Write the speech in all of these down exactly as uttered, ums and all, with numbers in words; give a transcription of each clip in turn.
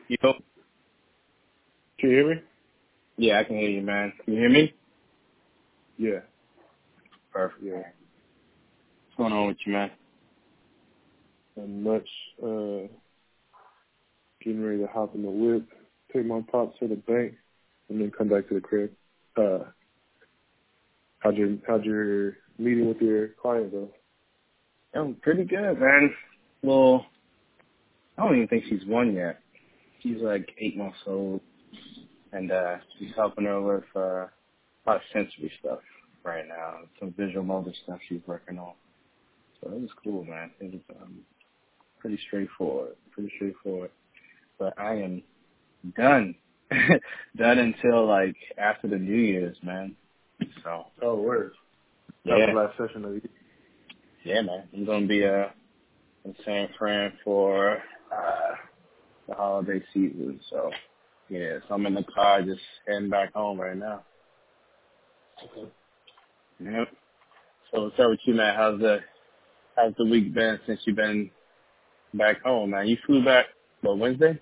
Yo. Can you hear me? Yeah, I can hear you, man. Can you hear me? Yeah. Perfect. Yeah. What's going on with you, man? And much uh getting ready to hop in the whip, take my pops to the bank, and then come back to the crib. Uh how'd your how'd your meeting with your client go? I'm pretty good, man. Well, I don't even think she's one yet. She's like eight months old, and uh she's helping her with uh, a lot of sensory stuff right now. Some visual motor stuff she's working on. So it was cool, man. It was um, pretty straightforward. Pretty straightforward. But I am done. Done until like after the New Year's, man. So Oh, word. That was yeah. the last session of the Yeah, man. I'm gonna be uh in San Fran for uh the holiday season. So yeah, so I'm in the car just heading back home right now. year. Yep. So what's up with you, man? How's the how's the week been since you've been back home, man? You flew back what, Wednesday?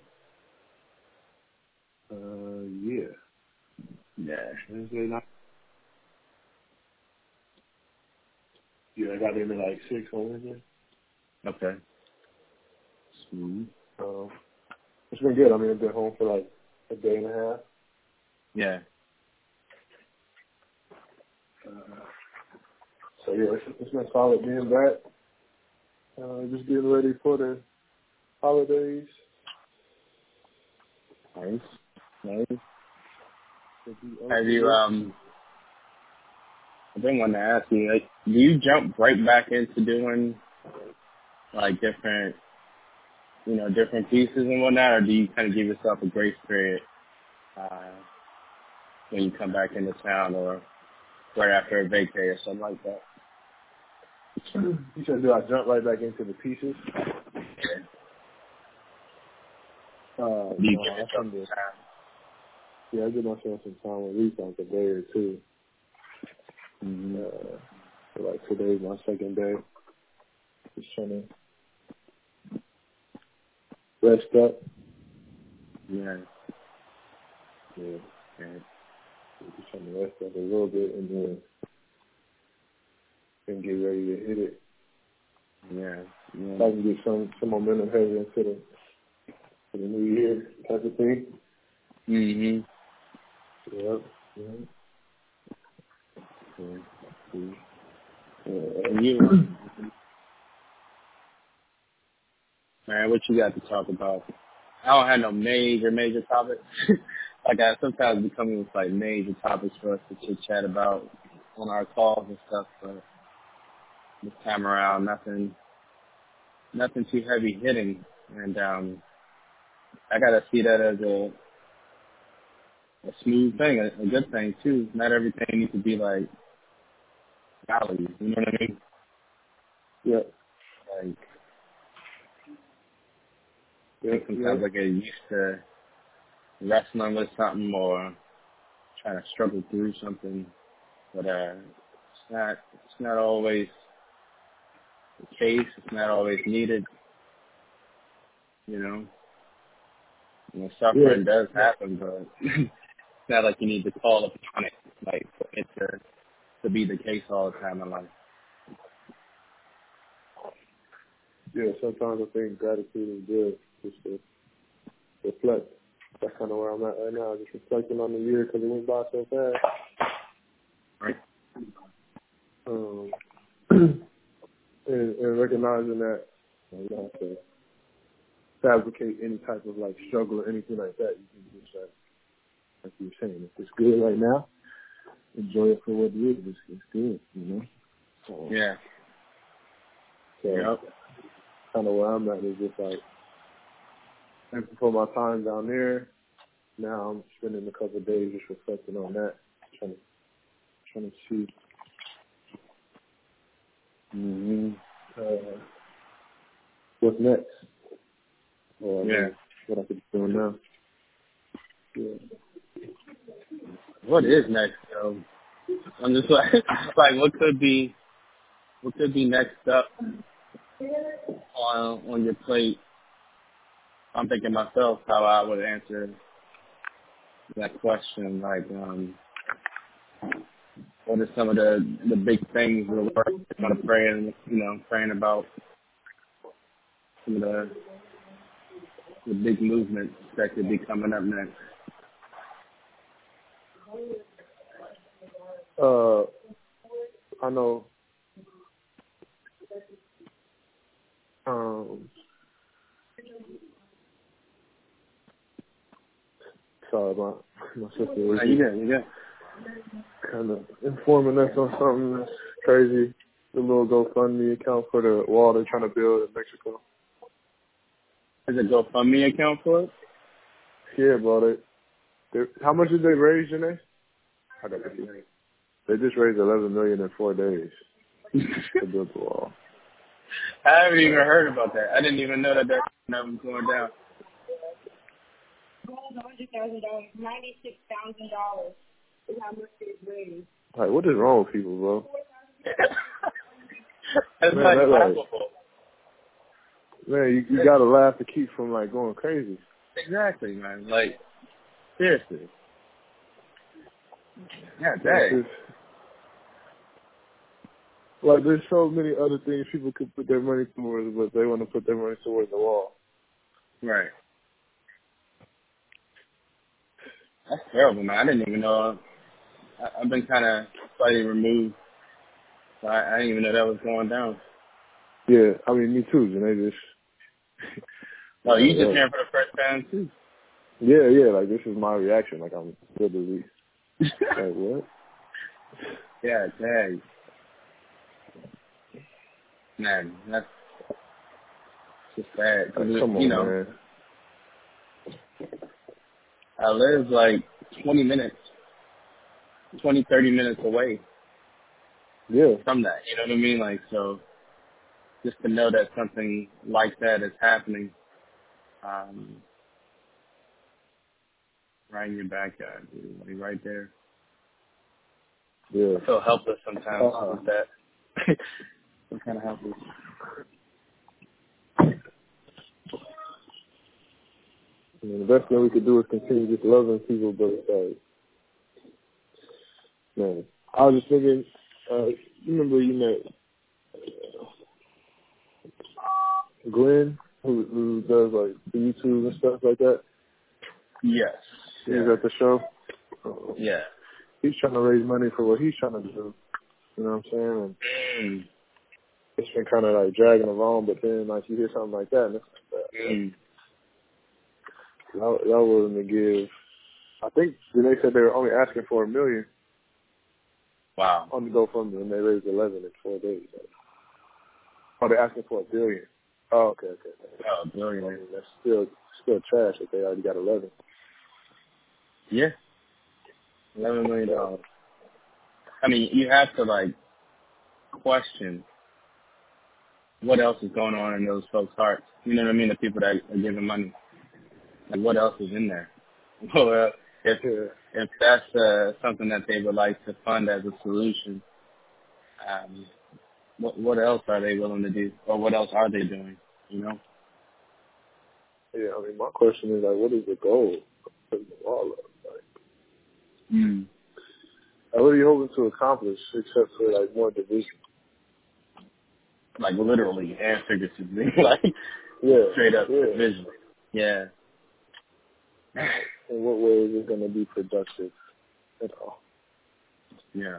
Uh yeah. Yeah. Wednesday night. Yeah, I got in at like six on Wednesday. Okay. Smooth. Um it's been good. I mean I've been home for like a day and a half. Yeah. Uh, so yeah, it's, it's been solid being back. Uh just getting ready for the holidays. Nice. Nice. If you Have open you up. um I've been wanting to ask you, like, do you jump right back into doing like different you know, different pieces and whatnot, or do you kind of give yourself a grace period uh, when you come back into town or right after a vacay or something like that? You said, do I jump right back into the pieces? Yeah. Uh, Do you no, give I yourself tend to, some yeah, I give myself some time, at least like a day or two. time? Uh, so like today's my second day. Just trying to rest up. Mm-hmm. Yeah. Yeah, Yeah. just trying to rest up a little bit and then and get ready to hit it. Yeah. Yeah. So I can get some, some momentum headed into the, to the new year type of thing. Mm-hmm. Yeah. Yeah. Yeah. Mhm. Yeah. And you, man, what you got to talk about? I don't have no major, major topics. Like I sometimes become with like major topics for us to chit chat about on our calls and stuff, but this time around, nothing, nothing too heavy hitting, and um, I gotta see that as a, a smooth thing, a, a good thing too. Not everything needs to be like value. You know what I mean? Yeah. Like I Yeah. think Yeah. sometimes I get used to wrestling with something or trying to struggle through something, but uh, it's not. It's not always the case. It's not always needed. You know, you know Yeah. suffering does Yeah. happen, but it's not like you need to call upon it, like for it to to be the case all the time in life. Yeah. Sometimes I think gratitude is good. Just to reflect. That's kind of where I'm at right now. Just reflecting on the year because it went by so fast. Right. Um, and, and recognizing that you, know, you don't have to fabricate any type of like struggle or anything like that. You can just like, like you were saying, if it's good right now, enjoy it for what it is. It's, it's good, you know. So, Yeah. so Yep. kind of where I'm at is just like thankful for my time down there. Now I'm spending a couple of days just reflecting on that, trying to trying to see hmm uh, what's next, or I Yeah. mean, what I could be doing now. Yeah. What is next, though? I'm just like, like, what could be, what could be next up on on your plate I'm thinking myself how I would answer that question. Like, um, what are some of the the big things that we're kind of praying, you know, praying about some of the the big movements that could be coming up next. Uh, I know. Um, sorry, my my sister was Uh, you good? You good? kind of informing us on something that's crazy. The little GoFundMe account for the wall they're trying to build in Mexico. Is it GoFundMe account for it? Yeah, bro. They, they, how much did they raise, Janae? I got the key. They just raised eleven million in four days to build the wall. I haven't even heard about that. I didn't even know that that number was going down. one hundred thousand dollars, ninety-six thousand dollars is how much they've raised. Like, what is wrong with people, bro? That's Man, like that, like, laughable. man, you, you gotta laugh to keep from like going crazy. Exactly, man. Like, seriously. Yeah, It's dang. just, like, there's so many other things people could put their money towards, but they want to put their money towards the wall. Right. That's terrible, man. I didn't even know. I, I've been kind of slightly removed. So I, I didn't even know that was going down. Yeah, I mean, me too, and they just, Oh, you like, just oh. hearing for the first time, too. Yeah, yeah, like, this is my reaction, like, I'm literally, like, what? Yeah, dang. Man, that's just sad. 'Cause Like, it, come you on, know, man. I live like twenty minutes, twenty, thirty minutes away Yeah, from that. You know what I mean? Like, so just to know that something like that is happening um, right in your backyard, dude, like right there. yeah. I feel helpless sometimes Uh, with that. I'm kind of helpless. I mean, the best thing we could do is continue just loving people, but it's like, man, I was just thinking, uh, you remember you met Glenn, who, who does like the YouTube and stuff like that? Yes. He was Yeah. at the show. Uh, Yeah. he's trying to raise money for what he's trying to do. You know what I'm saying? And Mm. it's been kind of like dragging along, but then like you hear something like that, and it's like, uh, Mm. y'all, y'all willing to give? I think then they said they were only asking for a million Wow. on the GoFundMe, and they raised eleven in four days. Oh, they're asking for a billion. Oh, okay, okay. okay. Oh, I brilliant. mean, that's still still trash if they already got eleven. Yeah. eleven million dollars. I mean, you have to, like, question what else is going on in those folks' hearts. You know what I mean? The people that are giving money. Like, what else is in there? Well, if Yeah, if that's uh, something that they would like to fund as a solution, um, what what else are they willing to do, or what else are they doing? You know? yeah. I mean, my question is like, what is the goal of putting the wall up? Like, Mm. what are you hoping to accomplish except for like more division? Like literally and figuratively, like Yeah, straight up yeah. visually. Yeah. In what way is it going to be productive at all? Yeah.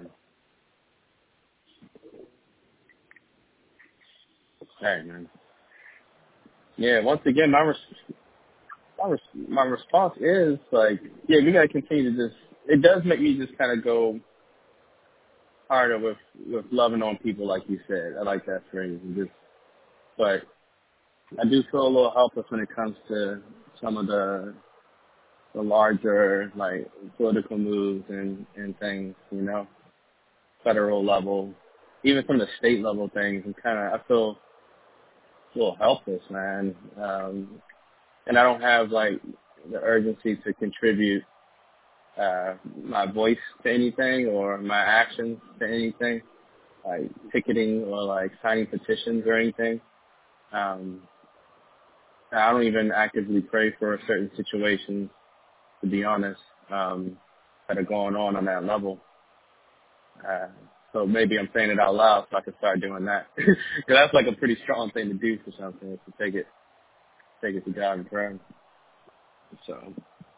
Hey, man. Yeah. Once again, my res- my res- my response is like, yeah, we gotta continue to just. It does make me just kind of go harder with with loving on people, like you said. I like that phrase. And just, but I do feel a little helpless when it comes to some of the the larger like political moves and and things. You know, federal level, even from the state level things. And kind of, I feel a little helpless, man. Um, and I don't have like the urgency to contribute uh, my voice to anything or my actions to anything, like ticketing or like signing petitions or anything. Um, I don't even actively pray for certain situations, to be honest, um, that are going on on that level. Uh, so maybe I'm saying it out loud so I can start doing that. Because that's like a pretty strong thing to do for something, is to take it, take it to God in prayer. So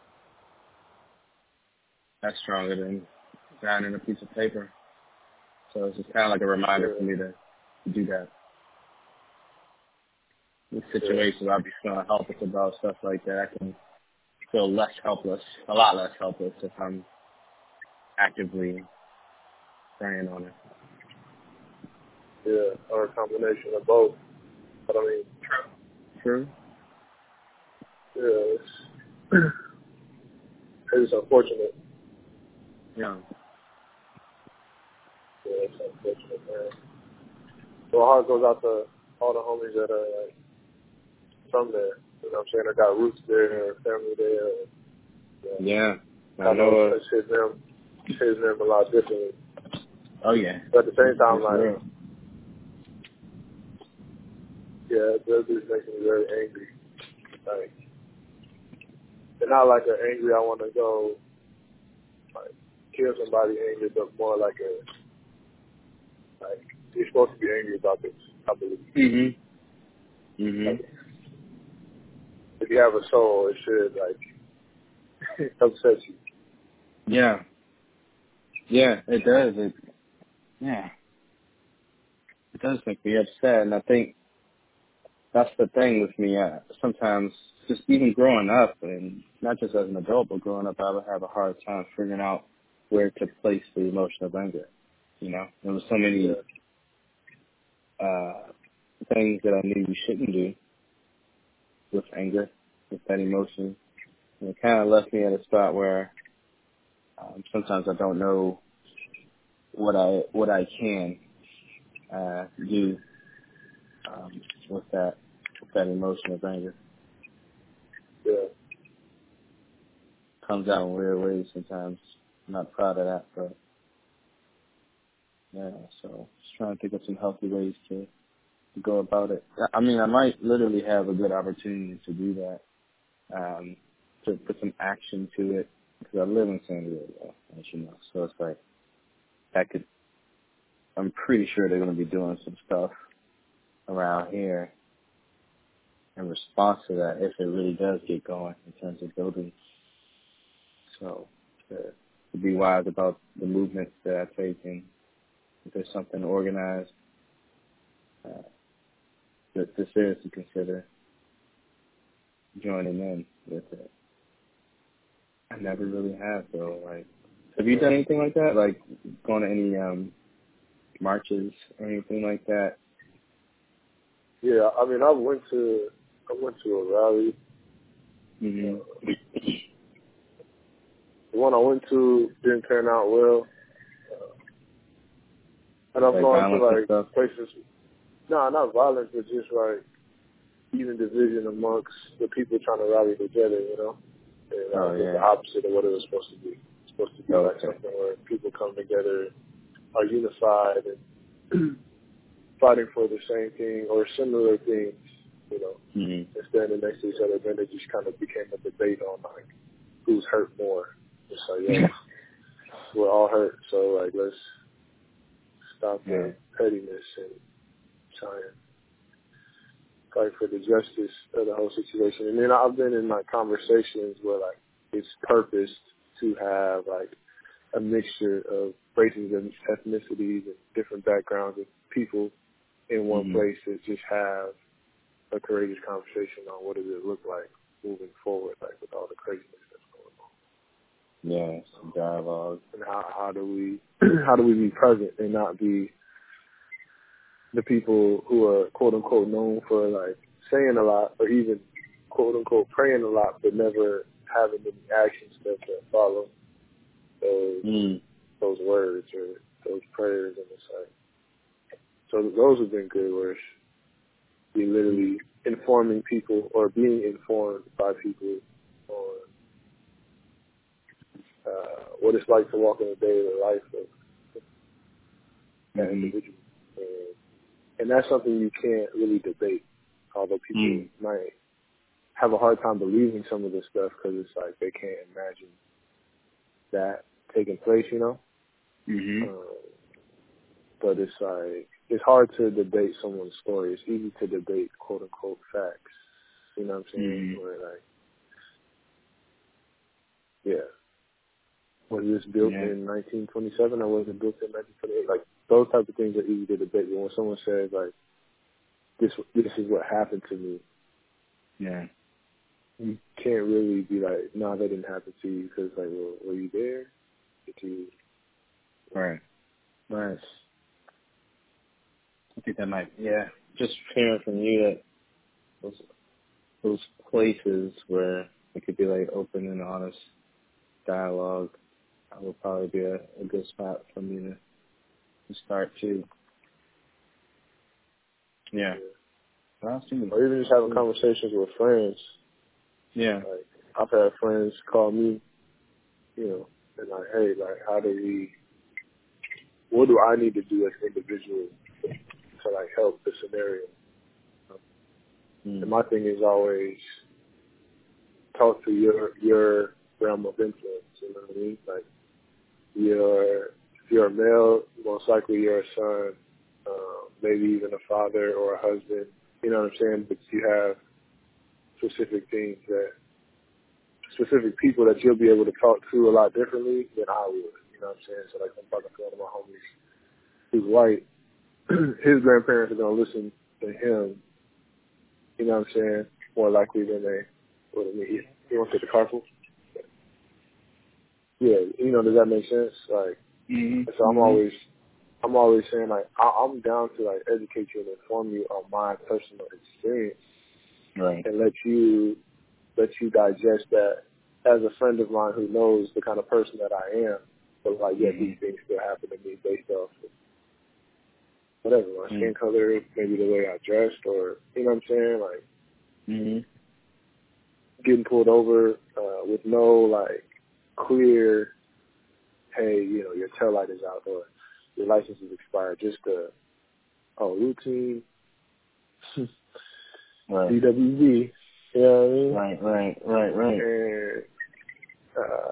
that's stronger than signing a piece of paper. So it's just kind of like a reminder for me to, to do that. In situations where I'll be feeling helpless about stuff like that, I can feel less helpless, a lot less helpless if I'm actively praying on it. Yeah, or a combination of both. But I mean, True. yeah, it's, it's unfortunate. Yeah. Yeah, it's unfortunate, man. So my heart goes out to all the homies that are like, from there. You know what I'm saying? I got roots there, family there. Yeah. yeah. I, I know, know it's hit them, it's hit them a lot differently. Oh, yeah. But at the same time, it's like, real. yeah, that just makes me very angry. Like, and not like an angry, I want to go, like, kill somebody angry, but more like a, like, you're supposed to be angry about this, I believe. Mm-hmm. Mm-hmm. Like, if you have a soul, it should, like, upset you. Yeah. Yeah, it does. It, yeah. It does make me upset, and I think that's the thing with me. Uh, sometimes, just even growing up, and not just as an adult, but growing up, I would have a hard time figuring out where to place the emotion of anger. You know, there were so many Yeah. uh, things that I knew you shouldn't do with anger, with that emotion. And it kind of left me at a spot where um, sometimes I don't know what I what I can uh, do um, with that with that emotion of anger. Yeah. Comes out in weird ways sometimes. I'm not proud of that, but yeah. So just trying to think of some healthy ways to, to go about it. I mean, I might literally have a good opportunity to do that, um, to put some action to it, because I live in San Diego, as you know. So it's like that could. I'm pretty sure they're going to be doing some stuff around here in response to that if it really does get going in terms of building. So to, to be wise about the movements that I take, and if there's something organized, uh, to, to seriously consider joining in with it. I never really have though. Like, have you done anything like that? Like going to any um, marches or anything like that? Yeah, I mean, I went to, I went to a rally. Mm-hmm. Uh, the one I went to didn't turn out well. Uh, and I've Like gone to violence and like stuff? places, no, nah, not violence, but just like even division amongst the people trying to rally together, you know? And uh, Oh it's the yeah. opposite of what it was supposed to be. It's supposed to be Oh, like okay. something where people come together, are unified, and fighting for the same thing or similar things, you know, Mm-hmm. and standing next to each other. Then it just kind of became a debate on like who's hurt more. It's like, yeah, we're all hurt, so like let's stop Yeah. the pettiness and try and fight for the justice of the whole situation. And then I've been in like conversations where like it's purposed to have like a mixture of races and ethnicities and different backgrounds of people in one Mm-hmm. place to just have a courageous conversation on what does it look like moving forward, like with all the craziness that's going on. Yeah, some dialogue. And how, how do we how do we be present and not be the people who are quote unquote known for like saying a lot or even quote unquote praying a lot but never having any action steps that follow those Mm. those words or those prayers. And it's like, so those have been good where we literally informing people or being informed by people on uh, what it's like to walk in the daily life of that Mm-hmm. individual. And, and that's something you can't really debate, although people Mm. might have a hard time believing some of this stuff because it's like they can't imagine that taking place, you know? Mm-hmm. Um, but it's like, it's hard to debate someone's story. It's easy to debate quote unquote facts. You know what I'm saying? Mm-hmm. Where like, yeah. Was this built Yeah. in nineteen twenty-seven or was it built in nineteen twenty-eight? Like, those type of things are easy to debate. But when someone says like, this, this is what happened to me. Yeah. You can't really be like, no, nah, that didn't happen to you because like, well, were you there? Did you? Right. Right. I think that might, yeah. Just hearing from you that those those places where it could be like open and honest dialogue, that would probably be a, a good spot for me to, to start too. Yeah. Well, Or even just having conversations with friends. Yeah. Like, I've had friends call me, you know, and like, hey, like, how do we, what do I need to do as an individual to like help the scenario? Mm. And my thing is always talk to your your realm of influence. You know what I mean? Like, you're if you're a male, most likely you're a son, um, maybe even a father or a husband. You know what I'm saying? But you have specific things that specific people that you'll be able to talk to a lot differently than I would. You know what I'm saying? So like, I'm talking to one of my homies who's white. His grandparents are gonna listen to him. You know what I'm saying? More likely than they would have me. You want to take the carpool? Yeah, you know, does that make sense? Like, mm-hmm. so I'm mm-hmm. always, I'm always saying like, I, I'm down to like educate you and inform you on my personal experience, right, and let you, let you digest that as a friend of mine who knows the kind of person that I am. But like, yeah, mm-hmm. these things still happen to me based off of whatever, my mm-hmm. skin color, maybe the way I dressed, or you know what I'm saying, like mm-hmm. getting pulled over uh, with no like clear, hey, you know, your tail light is out or your license is expired. Just a oh routine right. D W V. You know what I mean? Right, right, right, right. And uh,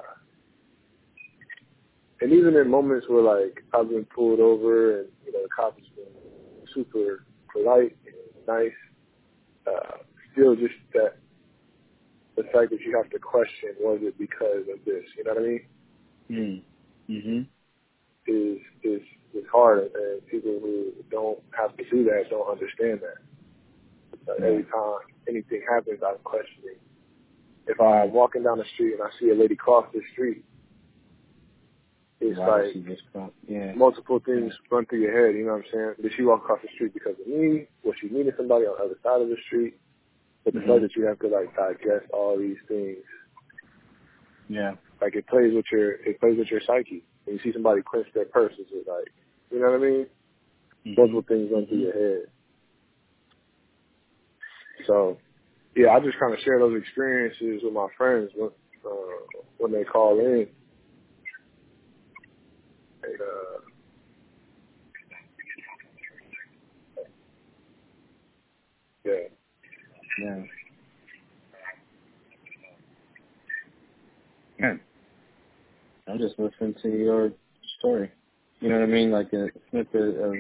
and even in moments where like I've been pulled over and you know the cop has been super polite and nice, uh, still just that the fact that you have to question, was it because of this? You know what I mean? Mm. Mm-hmm. Is is is hard, and people who don't have to do that don't understand that. Like Yeah. every time anything happens, I'm questioning. If I'm walking down the street and I see a lady cross the street, it's Why like did she just cross? Yeah. multiple things run through your head. You know what I'm saying? Did she walk across the street because of me? Was she meeting somebody on the other side of the street? But the Mm-hmm. fact that you have to like digest all these things, Yeah. like it plays with your it plays with your psyche. When you see somebody clench their purse, it's just like, you know what I mean? Mm-hmm. Multiple things run through your head. So, yeah, I just kind of share those experiences with my friends when, uh, when they call in. And, uh, yeah. Yeah. Yeah. I'm just listening to your story. You know what I mean? Like a snippet of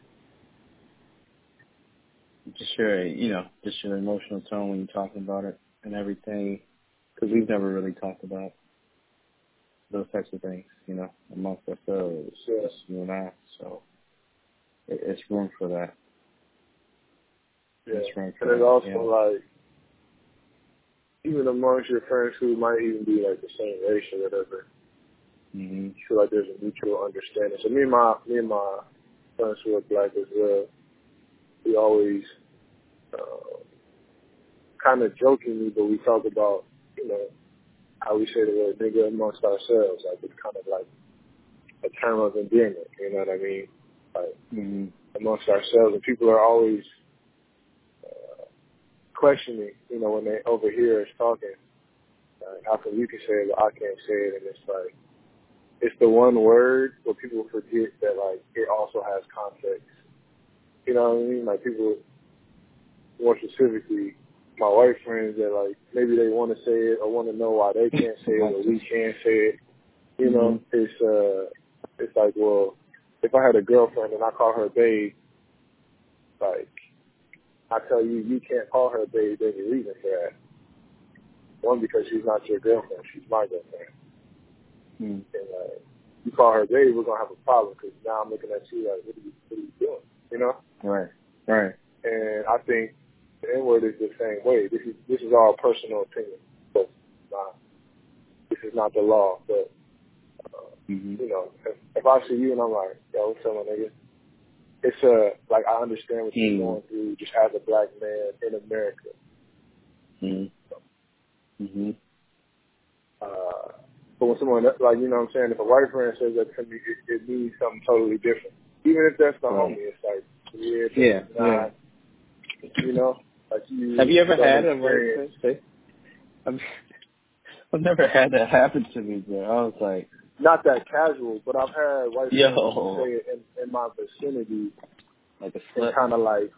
just your, you know, just your emotional tone when you're talking about it and everything. Because we've never really talked about those types of things, you know, amongst ourselves, Yeah. just you and I. So it, it's room for that. Yeah. It's room for And it's that, also yeah. like, even amongst your friends who might even be like the same race or whatever, Mm-hmm. you feel like there's a mutual understanding. So me and my me and my friends who are black as well, we always uh, kind of jokingly, but we talk about, you know, how we say the word nigga amongst ourselves. Like it's kind of like a term of endearment. You know what I mean? Like Mm-hmm. amongst ourselves, and people are always uh, questioning. You know, when they overhear us talking, uh, how come you can say it but I can't say it? And it's like, it's the one word where people forget that, like, it also has context. You know what I mean? Like, people, more specifically, my white friends that like maybe they want to say it or want to know why they can't say it or we can't say it. You know, mm-hmm. it's uh, it's like, well, if I had a girlfriend and I call her babe, like I tell you, you can't call her babe. There's a reason for that. One, because she's not your girlfriend; she's my girlfriend. Mm. And uh, you call her babe, we're gonna have a problem because now I'm looking at you like, what are you, what are you doing? You know? Right. Right. And I think the N-word is the same way. This is this is all personal opinion, but not, this is not the law. But uh, mm-hmm. you know, if, if I see you and I'm like, yo, what's up, my nigga? It's a uh, like I understand what mm-hmm. you're going through just as a black man in America. Mm-hmm. So, mm-hmm. Uh, but when someone like you know what I'm saying, if a white friend says that to me, it, it means something totally different. Even if that's the right. homie, it's like yeah, yeah, not, yeah. You know, like you. Have you ever had a white friend? I've, I've never had that happen to me, bro. I was like, not that casual, but I've had white friends say it in, in my vicinity, like a slip, kind of like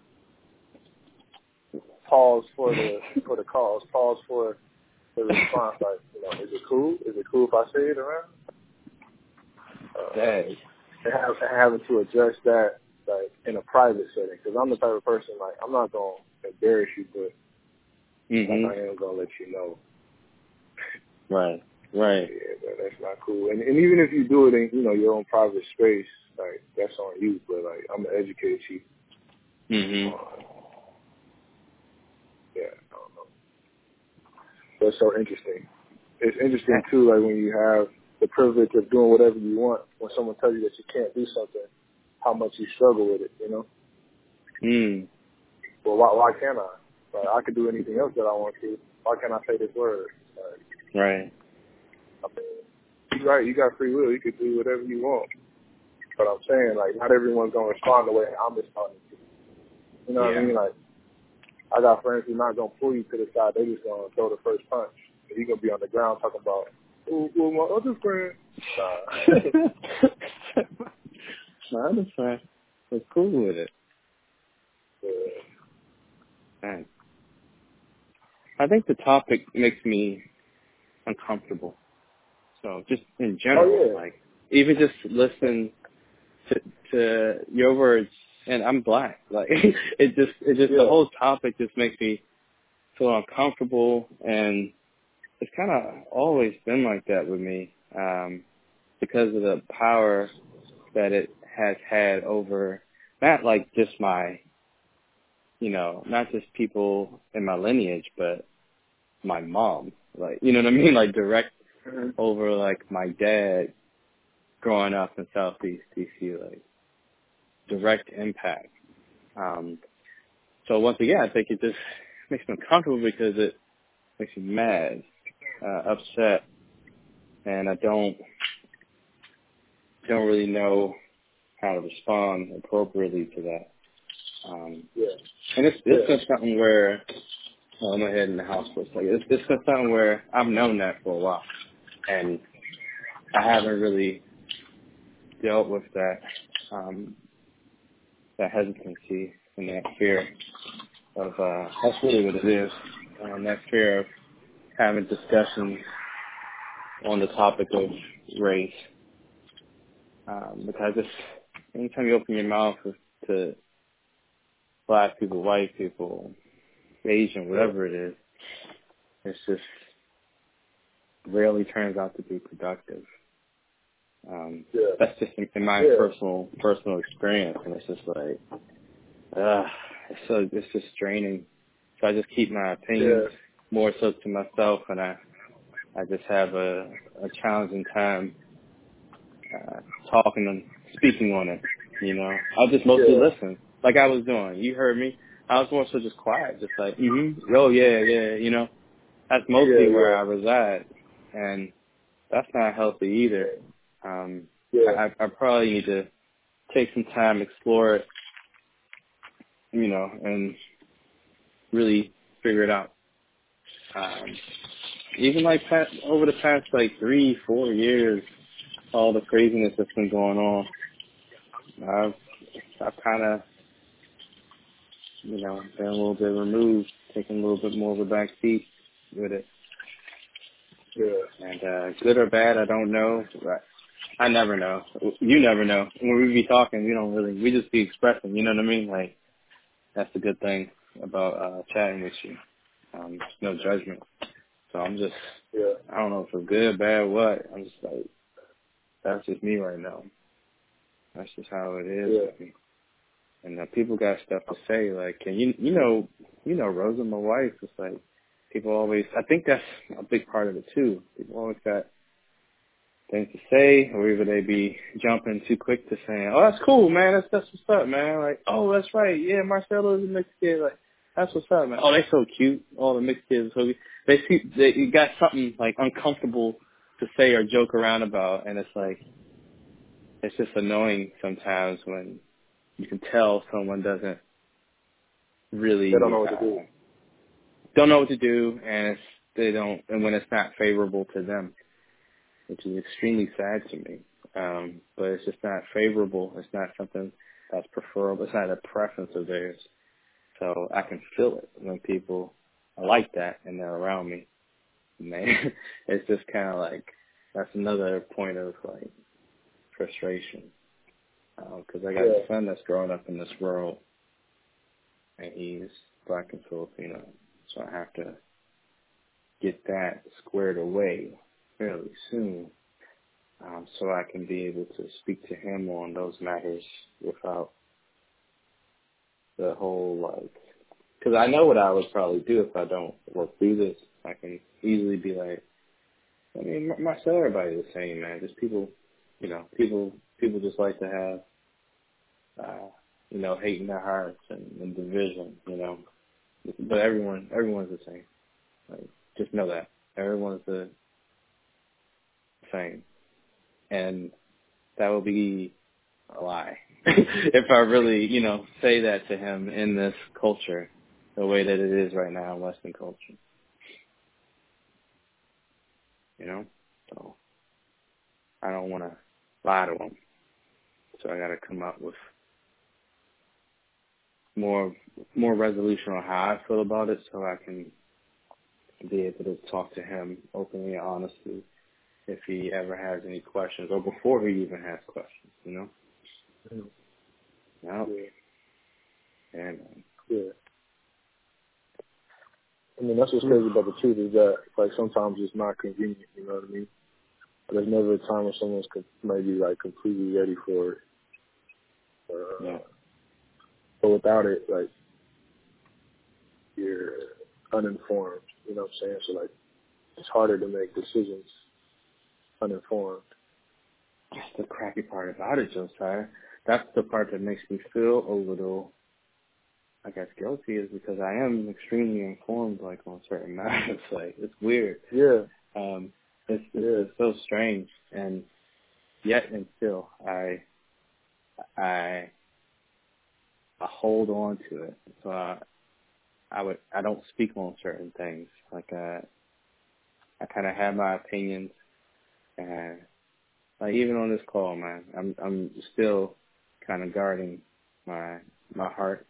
pause for the for the cause, pause for the response. Like, you know, is it cool? Is it cool if I say it around? Uh, Dang. And, have, and having to address that like in a private setting, because I'm the type of person like I'm not gonna embarrass you, but mm-hmm. like, I am gonna let you know. Right, right. Yeah, but that's not cool. And, and even if you do it in you know your own private space, like that's on you. But like I'm gonna educate you. Mm-hmm. Uh, yeah, I don't know. That's so interesting. It's interesting too, like when you have the privilege of doing whatever you want, when someone tells you that you can't do something, how much you struggle with it, you know? Mm. Well, why, why can't I? Like, I could do anything else that I want to. Why can't I say this word? Like, right. I mean, you're right, you got free will. You could do whatever you want. But I'm saying, like, not everyone's going to respond the way I'm responding to. You know yeah. what I mean? Like, I got friends who are not going to pull you to the side. They just going to throw the first punch. And you're going to be on the ground talking about, oh, well, my other friend. Nah. My other friend was cool with it. Yeah. Man. I think the topic makes me uncomfortable. So just in general, oh, yeah. like even just listen to to your words, and I'm black. Like it just it just yeah. the whole topic just makes me feel uncomfortable, and it's kind of always been like that with me um, because of the power that it has had over not like just my, you know, not just people in my lineage, but my mom. Like, you know what I mean? Like direct mm-hmm. over like my dad growing up in Southeast D C, like direct impact. Um, so once again, I think it just makes me uncomfortable because it makes me mad, uh, upset, and I don't don't really know how to respond appropriately to that. Um, yeah. And it's it's yeah. something where well, I'm ahead in the house for a second. It's it's something where I've known that for a while, and I haven't really dealt with that um, that hesitancy and that fear of uh, that's really what it is, um, that fear of having discussions on the topic of race. Um, because it's, anytime you open your mouth to black people, white people, Asian, whatever it is, it's just rarely turns out to be productive. Um, yeah. That's just in, in my yeah. personal personal experience, and it's just like, uh, it's so it's just draining. So I just keep my opinions yeah. more so to myself, and I I just have a, a challenging time uh, talking and speaking on it. You know, I just mostly yeah. listen, like I was doing. You heard me. I was more so just quiet, just like, mm-hmm, oh yeah, yeah, you know. That's mostly yeah, where yeah. I reside, and that's not healthy either. Um, yeah. I, I probably need to take some time, explore it, you know, and really figure it out. Um, even like past, over the past like three, four years, all the craziness that's been going on, I've, I've kind of you know, been a little bit removed, taking a little bit more of a back seat with it. Yeah. And uh, good or bad, I don't know. But I never know. You never know. When we be talking, we don't really, we just be expressing, you know what I mean? Like, that's the good thing about uh, chatting with you. Um, there's no judgment. So I'm just, Yeah. I don't know if it's good, bad, what. I'm just like, that's just me right now. That's just how it is Yeah. with me. And uh, people got stuff to say. Like, and you, you know, you know, Rosa, my wife, it's like, people always, I think that's a big part of it too. People always got things to say, or either they be jumping too quick to saying, oh, that's cool, man. That's, that's what's up, man. Like, oh, that's right. Yeah, Marcelo is a mixed kid. Like, that's what's up, man. Oh, they so cute. All the mixed kids are so cute. They see, they you got something, like, uncomfortable to say or joke around about, and it's like, it's just annoying sometimes when you can tell someone doesn't really, They don't know what to uh, do. don't know what to do, and it's, they don't, and when it's not favorable to them, which is extremely sad to me. Um, but it's just not favorable. It's not something that's preferable. It's not a preference of theirs. So I can feel it when people are like that and they're around me. Man, it's just kind of like, that's another point of like frustration. Because I got Yeah. a son that's growing up in this world, and he's black and Filipino. So I have to get that squared away fairly soon. Um, so I can be able to speak to him on those matters without the whole, like, because I know what I would probably do if I don't work through this. I can easily be like, I mean, myself, everybody's the same, man. Just people, you know, people, people just like to have, uh, you know, hate in their hearts and, and division, you know. But everyone, everyone's the same. Like, just know that everyone's the same, and that will be a lie if I really, you know, say that to him in this culture, the way that it is right now in Western culture. You know? So I don't want to lie to him. So I got to come up with more more resolution on how I feel about it so I can be able to talk to him openly and honestly if he ever has any questions or before he even has questions, you know? Mm. No. Yeah. Yeah, man. Yeah. I mean, that's what's crazy about the truth is that, like, sometimes it's not convenient, you know what I mean? There's never a time when someone's co- maybe, like, completely ready for it. Uh, Yeah. But without it, like, you're uninformed, you know what I'm saying? So, like, it's harder to make decisions uninformed. That's the crappy part about it, Josiah. That's the part that makes me feel a little, I guess, guilty is because I am extremely informed, like, on certain matters. Like, it's weird. Yeah. Um, it's, it's, Yeah. it's so strange. And yet and still, I, I, I hold on to it. So I, I would, I don't speak on certain things. Like, uh, I kind of have my opinions, and like even on this call, man, I'm, I'm still kind of guarding my, my heart,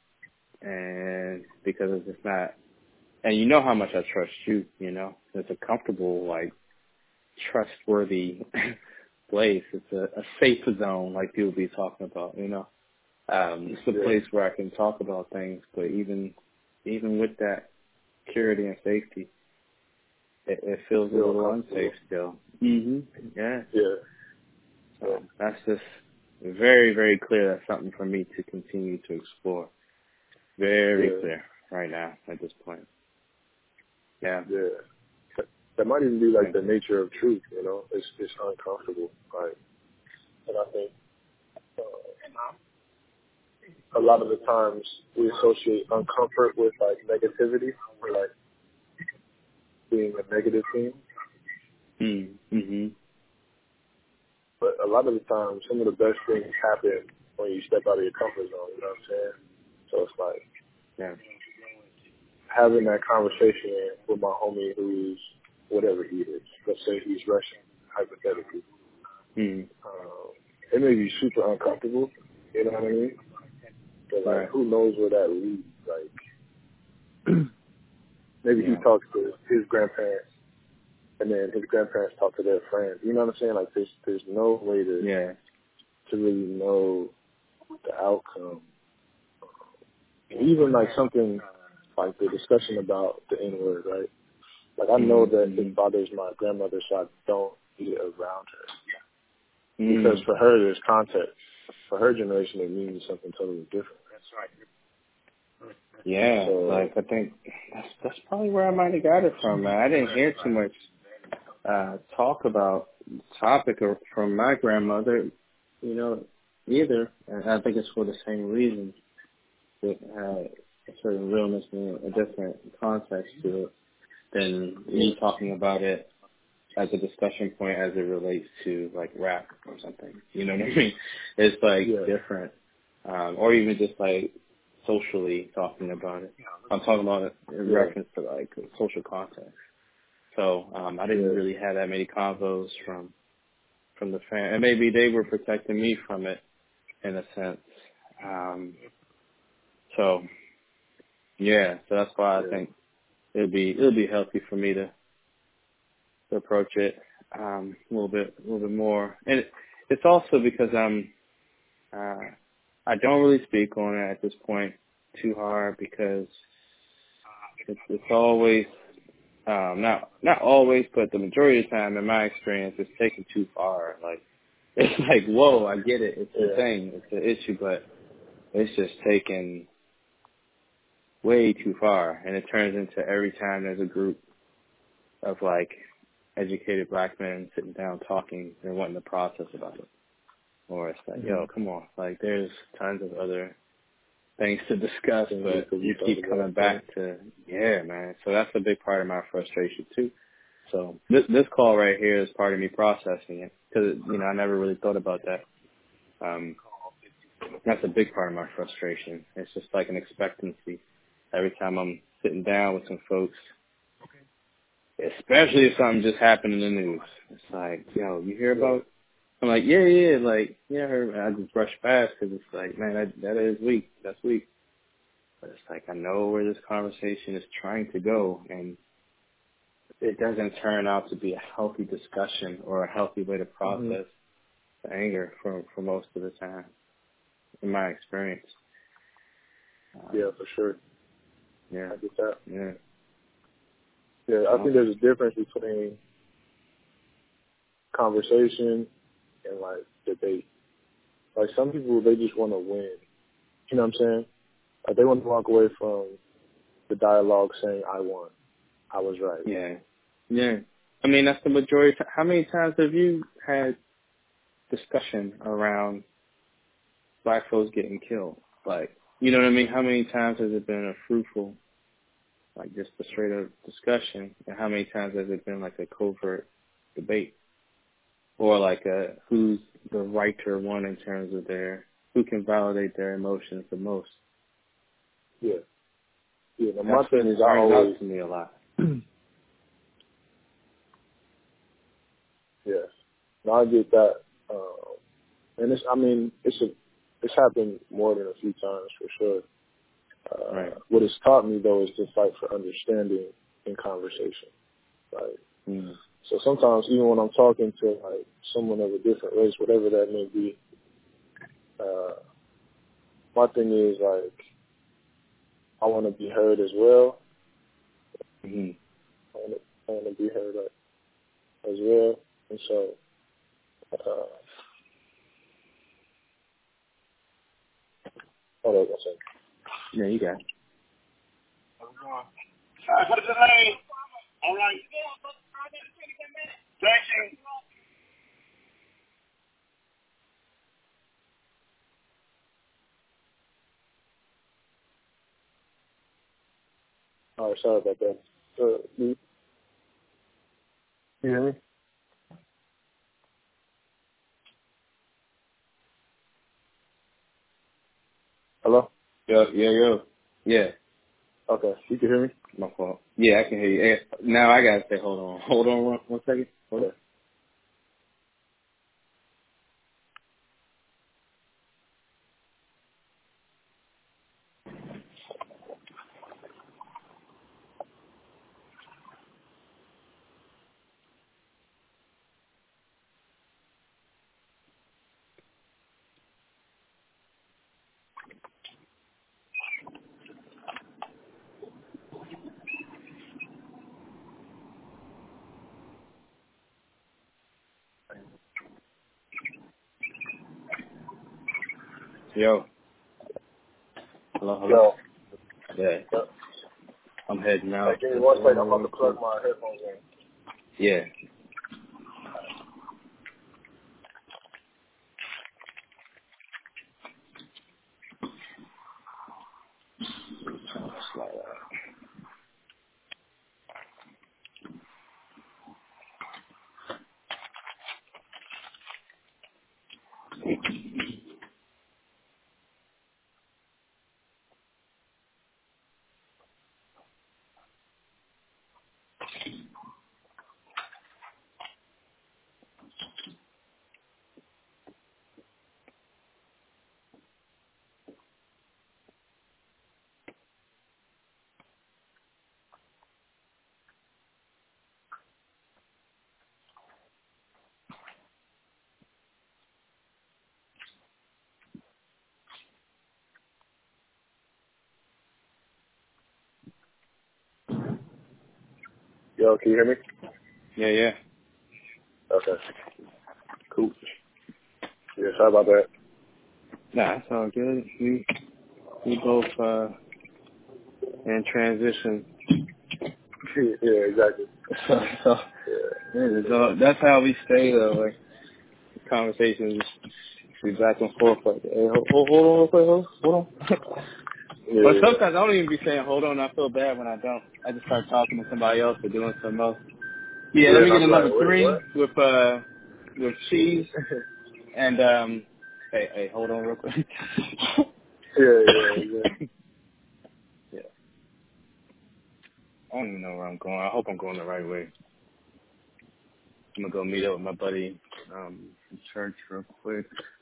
and because it's just not, and you know how much I trust you, you know, it's a comfortable, like, trustworthy place. It's a, a safe zone, like people be talking about, you know. Um, it's a Yeah. place where I can talk about things, but even even with that security and safety, it, it feels a Feel little comfortable. unsafe still. hmm Yeah. Yeah. So that's just very, very clear. That's something for me to continue to explore. Very Yeah. clear right now at this point. Yeah. Yeah. That might even be like the nature of truth, you know. It's it's uncomfortable, right? And I think uh, a lot of the times we associate uncomfort with like negativity or like being a negative thing. Mm-hmm. But a lot of the time, some of the best things happen when you step out of your comfort zone. You know what I'm saying? So it's like Yeah. having that conversation with my homie who's whatever he is. Let's say he's Russian, hypothetically. Mm. Um, it may be super uncomfortable. You know what I mean? But like, Right. who knows where that leads? Like, maybe Yeah. he talks to his grandparents, and then his grandparents talk to their friends. You know what I'm saying? Like, there's there's no way to Yeah. to really know the outcome. And even like something like the discussion about the N word, right? Like, I know that mm-hmm. it bothers my grandmother, so I don't be around her. mm Because for her, there's context. For her generation, it means something totally different. Yeah, So, like I think that's that's probably where I might have got it from, man. I didn't hear too much uh talk about the topic or from my grandmother, you know, either. And I think it's for the same reason. It had a certain realness and a different context to it than me talking about it as a discussion point as it relates to like rap or something. You know what I mean? It's like yeah. different. Um, or even just like socially talking about it. I'm talking about it in Yeah. reference to like social context. So um, I didn't Yeah. really have that many convos from from the fan, and maybe they were protecting me from it in a sense. Um, so yeah, so that's why I Yeah. think it'd be it'll be healthy for me to, to approach it um, a little bit a little bit more, and it, it's also because I'm uh, I don't really speak on it at this point too hard because it's, it's always um, not not always, but the majority of the time, in my experience, it's taken too far. Like it's like, whoa, I get it, it's Yeah. a thing, it's an issue, but it's just taken way too far, and it turns into every time there's a group of like educated black men sitting down talking, they're wanting to process about it, or it's like, Mm-hmm. yo, come on, like there's tons of other things to discuss, Things but we you could keep talk coming about, back to, yeah, man. So that's a big part of my frustration too. So this this call right here is part of me processing it because you know I never really thought about that. Um, that's a big part of my frustration. It's just like an expectancy every time I'm sitting down with some folks, especially if something just happened in the news. It's like, yo, you hear about? I'm like, yeah, yeah, like yeah, I heard. I just brush past because it's like, man, that that is weak. That's weak. But it's like I know where this conversation is trying to go, and it doesn't turn out to be a healthy discussion or a healthy way to process Mm-hmm. the anger for for most of the time, in my experience. Um, Yeah, for sure. yeah, I get that. yeah, Yeah, I think there's a difference between conversation and like debate. Like some people, they just want to win. You know what I'm saying? Like they want to walk away from the dialogue saying, "I won, I was right." yeah, yeah. I mean, that's the majority. How many times have you had discussion around black folks getting killed? Like, you know what I mean? How many times has it been a fruitful, like just a straight up discussion, and how many times has it been like a covert debate, or like a who's the righter one in terms of their who can validate their emotions the most? Yeah, yeah. Now my That's thing what is, I turns always, out to me a lot. yeah. Now I get that, um, and it's, I mean, it's a, it's happened more than a few times for sure. Uh, Right. what it's taught me though is to fight for understanding in conversation. Like, Mm. so sometimes even when I'm talking to like someone of a different race, whatever that may be, uh, my thing is like I want to be heard as well. Mm-hmm. I want to, I want to be heard uh, as well, and so uh, hold on one second. Yeah, you got it. All right, put it in the lane. All right. Thank you. All right, sorry about that. Uh, you, you hear me? Hello? Yo, yo, yo. Yeah, Okay, you can hear me? my fault. Yeah, I can hear you. Eh, Now I gotta say, hold on, hold on, one, one second. Hold on. Okay. Yo. Hello, hello. Yo. Yeah. Yep. I'm heading out. Hey, give me one second. I'm about to plug my headphones in. Yeah. Slide out. Yo, can you hear me? Yeah, yeah. Okay. Cool. Yeah, sorry about that. Nah, it's all good. We we both uh in transition. Yeah, exactly. so, so, Yeah. yeah, so that's how we stay though. Like conversations be back and forth like, hey, hold, hold, hold on real quick, hold, hold on. Yeah, But yeah. sometimes I don't even be saying hold on. I feel bad when I don't. I just start talking to somebody else or doing something else. Yeah, Yeah, let me and get I'm a like, number wait, three what? with uh with cheese and um. Hey, hey, hold on real quick. Yeah, yeah, yeah. Yeah, I don't even know where I'm going. I hope I'm going the right way. I'm gonna go meet up with my buddy um in church real quick.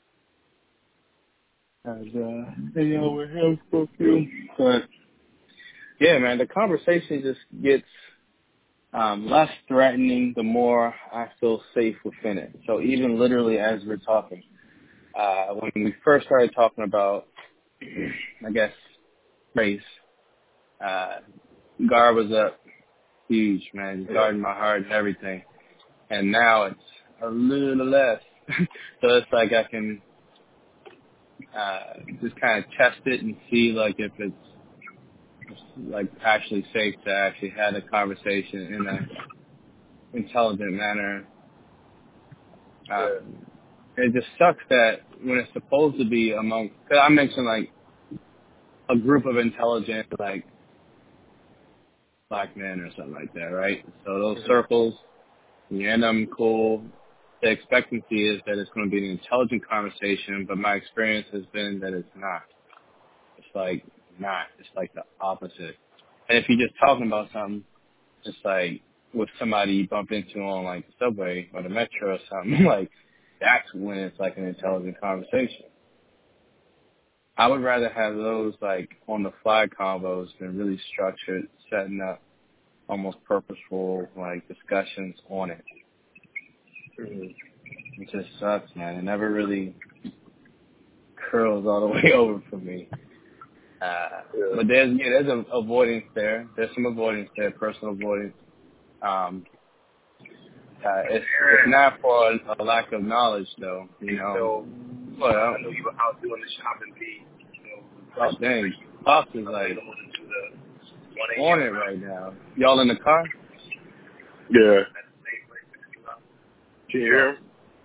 And uh, hang out with him for a few. But yeah, man, the conversation just gets um, less threatening the more I feel safe within it. So even literally as we're talking, uh, when we first started talking about, I guess, race, uh, guard was up huge, man, just guarding my heart and everything. And now it's a little less. So it's like I can uh, just kind of test it and see like if it's like actually safe to actually have a conversation in a intelligent manner. Yeah. Um, it just sucks that when it's supposed to be among, cause I mentioned like a group of intelligent like black men or something like that, right? So those Mm-hmm. circles, you're in them, cool. The expectancy is that it's going to be an intelligent conversation, but my experience has been that it's not. It's like not. It's like the opposite. And if you're just talking about something, it's like with somebody you bump into on like the subway or the metro or something, like that's when it's like an intelligent conversation. I would rather have those like on the fly combos than really structured, setting up almost purposeful like discussions on it. Mm-hmm. It just sucks, man. It never really curls all the way over for me. Uh, Yeah. but there's yeah, there's an avoidance there. There's some avoidance there, personal avoidance. Um, uh, it's it's not for a, a lack of knowledge, though. You know. So, Well, I know you were out doing the shopping beat. You know, oh dang, Pops is like available to do the one on it a.m. right now. Y'all in the car? Yeah. That's the same place to do that. Can you hear him?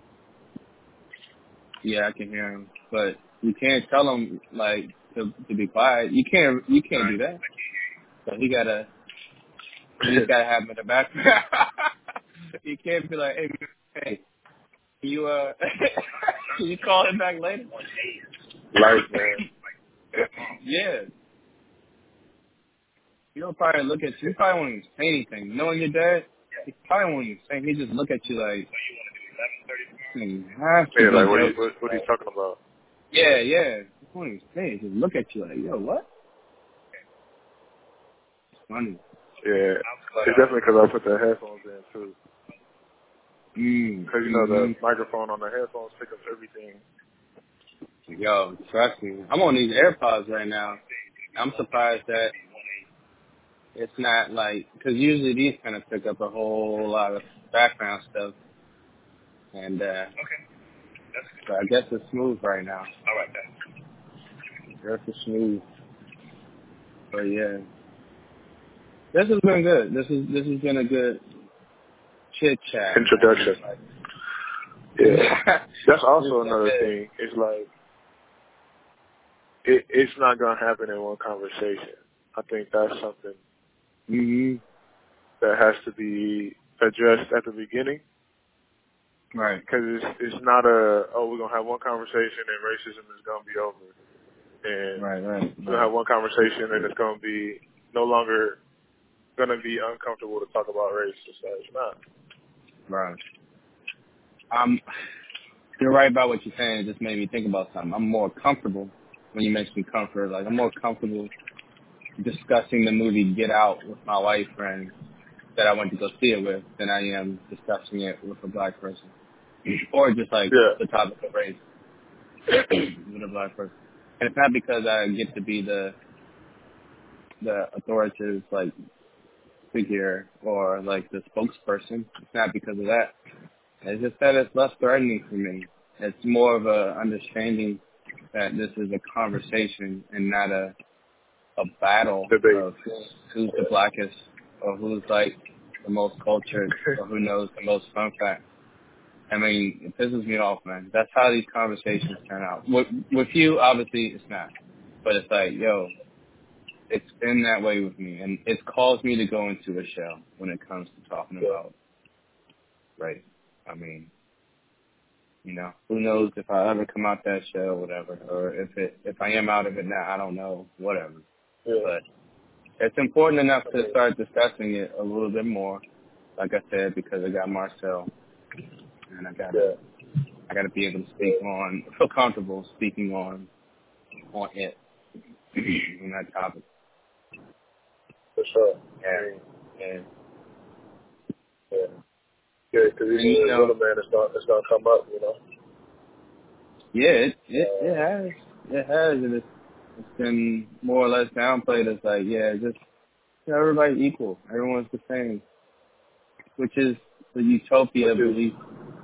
Yeah, I can hear him, but you can't tell him like to to be quiet. You can't you can't do that. So he gotta he just gotta have him in the background. You can't be like, hey, hey, can you uh, can you call him back later? Life, man. Yeah, he'll probably look at you. He probably won't even say anything. Knowing your dad, he probably won't even say. He just look at you like, you have to Yeah, be like, what are you, joking. what, what are you talking about? Yeah, yeah. He won't even say. He just look at you like, yo, what? It's funny. Yeah. It's definitely because I put the headphones in, too. Mm, Because, you know, mm-hmm. the microphone on the headphones pick up everything. Yo, trust me. I'm on these AirPods right now. I'm surprised that it's not like, because usually these kind of pick up a whole lot of background stuff. And uh, Okay. That's so I guess it's smooth right now. all right then. Earth is smooth. But yeah, this has been good. This is this has been a good chit chat. Introduction. Like, yeah, that's also another thing. It's like it, it's not gonna happen in one conversation. I think that's something mm-hmm. that has to be addressed at the beginning. Right. Because it's it's not a oh we're gonna have one conversation and racism is gonna be over. And right, right, we'll have one conversation and it's going to be no longer going to be uncomfortable to talk about race. It's not. Right. Um, you're right about what you're saying. It just made me think about something. I'm more comfortable when you mention comfort. Like, I'm more comfortable discussing the movie Get Out with my white friend that I went to go see it with than I am discussing it with a black person. Or just, like, yeah. the topic of race with a black person. And it's not because I get to be the the authoritative, like, figure or, like, the spokesperson. It's not because of that. It's just that it's less threatening for me. It's more of a understanding that this is a conversation and not a a battle Debate. of who's, who's the blackest or who's, like, the most cultured or who knows the most fun fact. I mean, it pisses me off, man. That's how these conversations turn out. With, with you, obviously, it's not. But it's like, yo, it's been that way with me. And it's caused me to go into a shell when it comes to talking about race. I mean, you know, who knows if I ever come out that shell or whatever. Or if it if I am out of it now, I don't know, whatever. Yeah. But it's important enough to start discussing it a little bit more, like I said, because I got Marcel. And I gotta, yeah. I gotta be able to speak on, feel comfortable speaking on, on it, on that topic. For sure. Yeah. Yeah. Yeah. Yeah, because even you the little man, it's not, it's not come up, you know. Yeah, it it, uh, it has, it has, and it's it's been more or less downplayed. It's like, yeah, just you know, everybody's equal, everyone's the same, which is the utopia belief.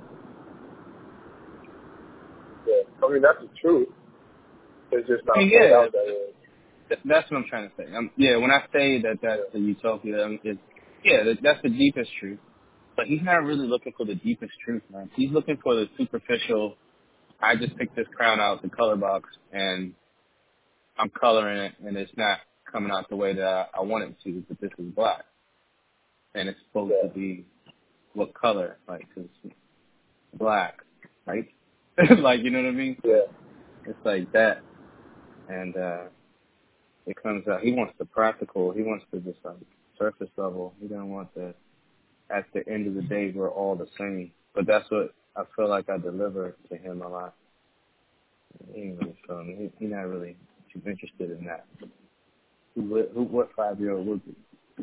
Yeah, I mean that's the truth. It's just not I mean, played yeah, out that way. Th- that's what I'm trying to say. Um, yeah, when I say that that's yeah. the utopia, um, it's, yeah, that, that's the deepest truth. But he's not really looking for the deepest truth, man. He's looking for the superficial. I just picked this crown out the color box and I'm coloring it, and it's not coming out the way that I, I want it to. But this is black, and it's supposed yeah. to be what color? Like, 'cause black, right? Like, you know what I mean? Yeah. It's like that, and uh it comes out. He wants the practical. He wants the just like surface level. He doesn't want the. At the end of the day, we're all the same. But that's what I feel like I deliver to him a lot. He ain't really feeling me. He, he's not really too interested in that. Who, would- who what five year old would be?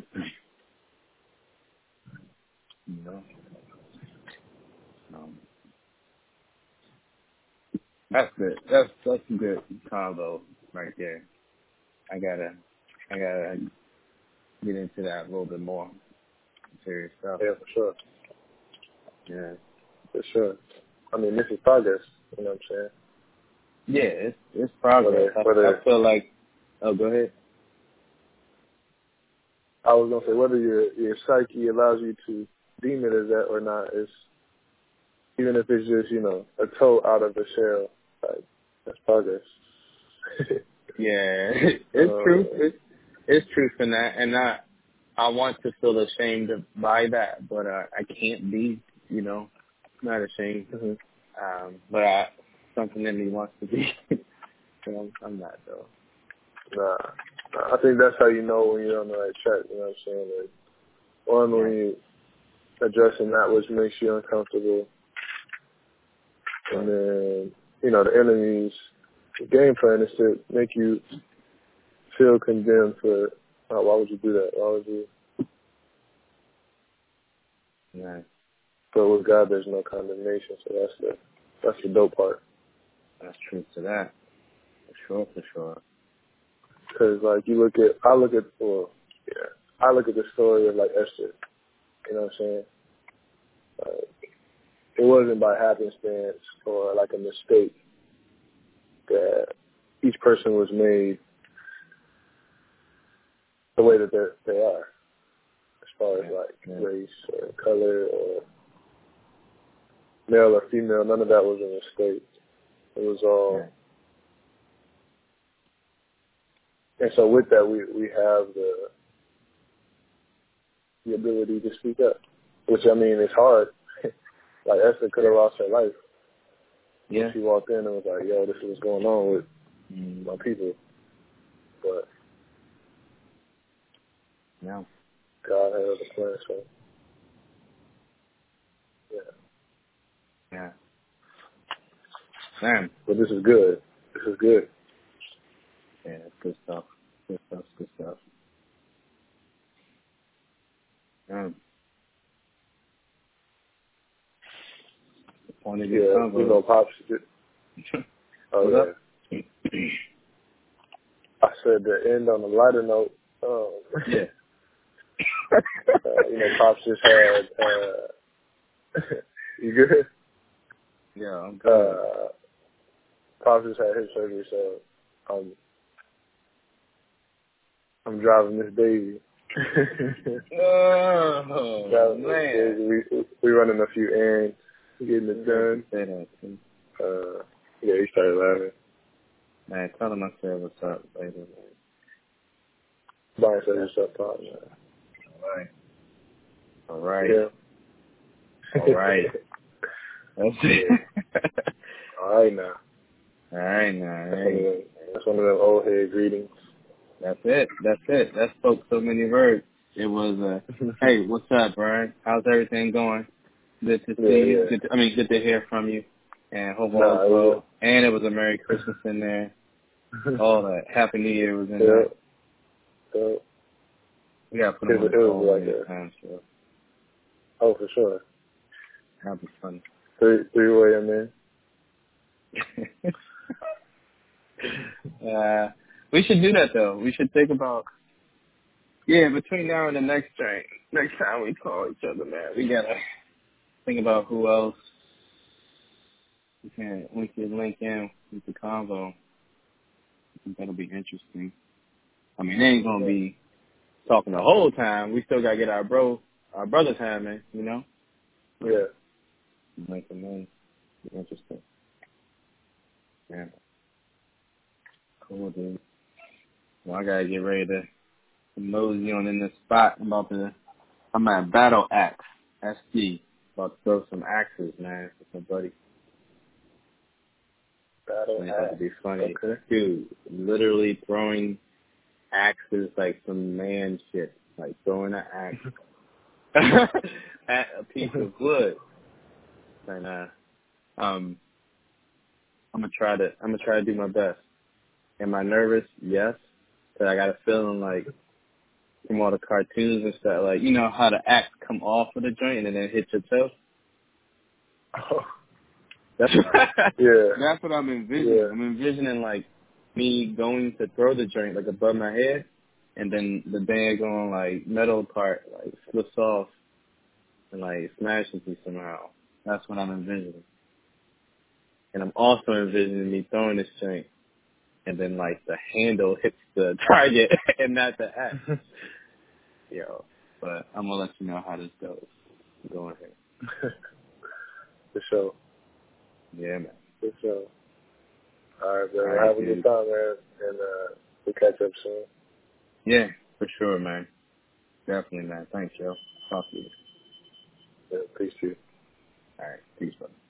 You know. Um, that's good. That's that's a good combo right there. I gotta I gotta get into that a little bit more. Serious stuff. Yeah, for sure. Yeah. For sure. I mean, this is progress. You know what I'm saying? Yeah, it's it's progress. Whether, whether, I, I feel like. Oh, go ahead. I was gonna say whether your your psyche allows you to deem it as that or not is, even if it's just you know a toe out of the shell, like that's progress. Yeah, it's um, true. It's it's truth in that, and I I want to feel ashamed by that, but uh, I can't be. You know, not ashamed. Mm-hmm. Um, but I, something in me wants to be. So I'm not though. Nah, nah, I think that's how you know when you're on the right track. You know what I'm saying? Like, one, when you addressing that which makes you uncomfortable, and then you know the enemy's the game plan is to make you feel condemned for. Oh, why would you do that? Why would you? Right. But with God, there's no condemnation. So that's the that's the dope part. That's truth to that. For sure, for sure. Because like you look at, I look at, well, yeah, I look at the story of like Esther. You know what I'm saying? Like, it wasn't by happenstance or like a mistake that each person was made the way that they they are, as far as like yeah. race or color or male or female. None of that was a mistake. It was all. Yeah. And so with that, we, we have the the ability to speak up, which, I mean, is hard. Like, Esther could have lost her life. Yeah. She walked in and was like, yo, this is what's going on with Mm. my people. But Yeah. God had other plans, so, yeah. Yeah. Man. But this is good. This is good. Yeah, it's good stuff. Good stuff, good stuff. Um, the point of this Yeah, convo. you know, Pops. Oh, What's yeah. up? I said to end on a lighter note. Um, Yeah. uh, you know, Pops just had. Uh, you good? Yeah, I'm good. Uh, Pops just had hip surgery, so um, I'm driving this baby. Oh, driving man. this baby. We we running a few errands, getting it done. Say that, too. Uh, yeah, he started laughing. Man, tell him I said what's up later, man. Brian said what's up, Pops. All right. All right. Yeah. All right. That's it. All right now. All right now. That's, All one of right. them, that's one of them old head greetings. That's it. That's it. That spoke so many words. It was, uh, hey, what's up, Brian? How's everything going? Good to see Yeah, you. yeah. Good to, I mean, good to hear from you. And hope all Nah, is it well. was And it was a Merry Christmas in there. All that. Happy New Year was in yeah. there. So, We got to put it them on was, the it call was one like of these a, times, so oh, for sure. that'll be fun. Three, three way, I mean. uh, we should do that, though. We should think about, yeah, between now and the next train, next time we call each other, man, we got to think about who else we can, we can link in with the convo. I think that'll be interesting. I mean, they ain't going to be talking the whole time. We still got to get our bro, our brother time in, you know? Yeah. Link them in. Be interesting. Yeah. Cool, dude. Well, I got to get ready to mosey on in this spot. I'm about to, I'm at Battle Axe, S D. About to throw some axes, man, with my buddy. Battle It's about to be funny. Okay. Dude, literally throwing axes like some man shit. Like throwing an axe at a piece of wood. And, uh, um, I'm gonna try to, I'm gonna try to do my best. Am I nervous? Yes. But I got a feeling like from all the cartoons and stuff, like, you know how the axe come off of the joint and then hit your toe? Oh. That's Yeah. That's what I'm envisioning. Yeah. I'm envisioning like me going to throw the joint like above my head, and then the daggone like metal part like slips off and like smashes me somehow. That's what I'm envisioning. And I'm also envisioning me throwing this joint, and then like the handle hits the target and not the axe. Yo, but I'm gonna let you know how this goes. Go ahead. For sure. Yeah, man. For sure. All right, man. All right, Have a dude. good time, man. And uh, we'll catch up soon. Yeah, for sure, man. Definitely, man. Thanks, yo. Talk to you. Yeah, peace to you. All right. Peace, brother.